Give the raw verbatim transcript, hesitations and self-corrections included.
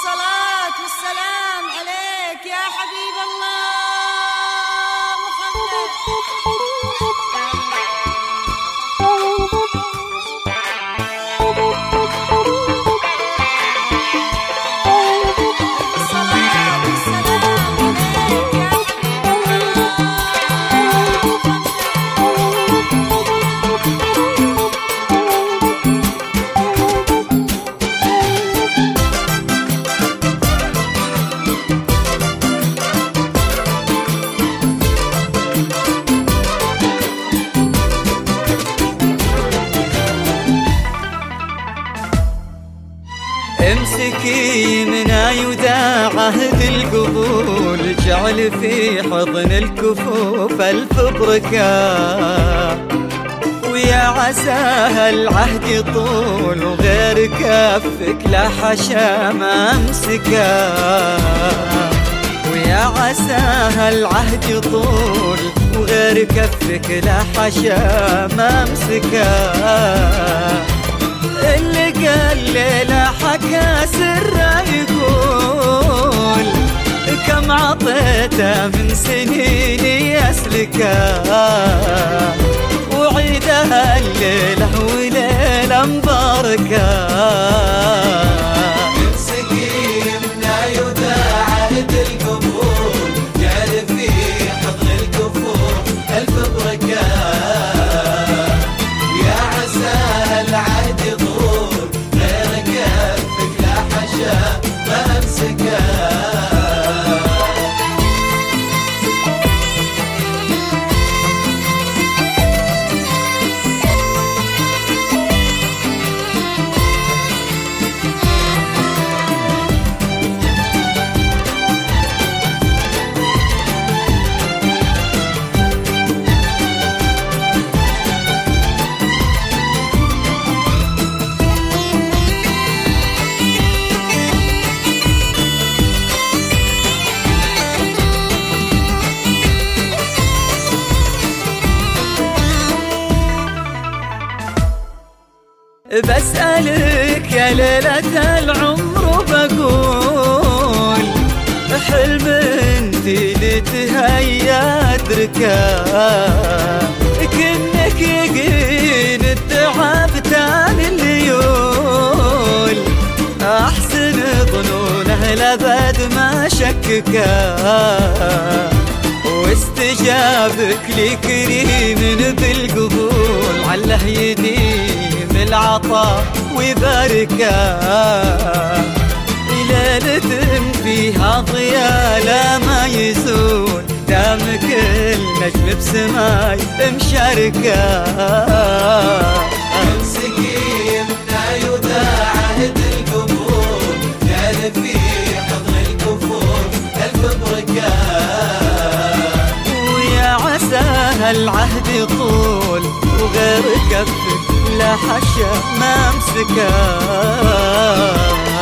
الصلاة والسلام عليك يا حبيب الله محمد. امسكي منا يوداع عهد القبول، جعل في حضن الكفوف الف بركة، ويا عساها العهد يطول وغير كفك لا حشا ما امسكه، ويا عساها العهد يطول وغير كفك لا حشا ما امسكه. اللي قال ليلة حكى سره يقول كم عطيته من سنين يسلكه، وعيدها الليلة وليلة مباركة. بسألك يا ليلة العمر بقول حلم انتي لتهيا ادركه، كنك يقين التعب تاني الليول، احسن ظنونه لابد ما شككه، واستجابك لي كريم بالقبول عله يديم العطاء ويباركه. ليلة فيها ضياء لا ما يزول، دام كل نجم بسماي مشاركه. امسكي منا يوداع عهد القبول، جعل في حضن الكفور الف بركه، ويا عساها العهد يطول وغير كفك لا حشا ما امسكه.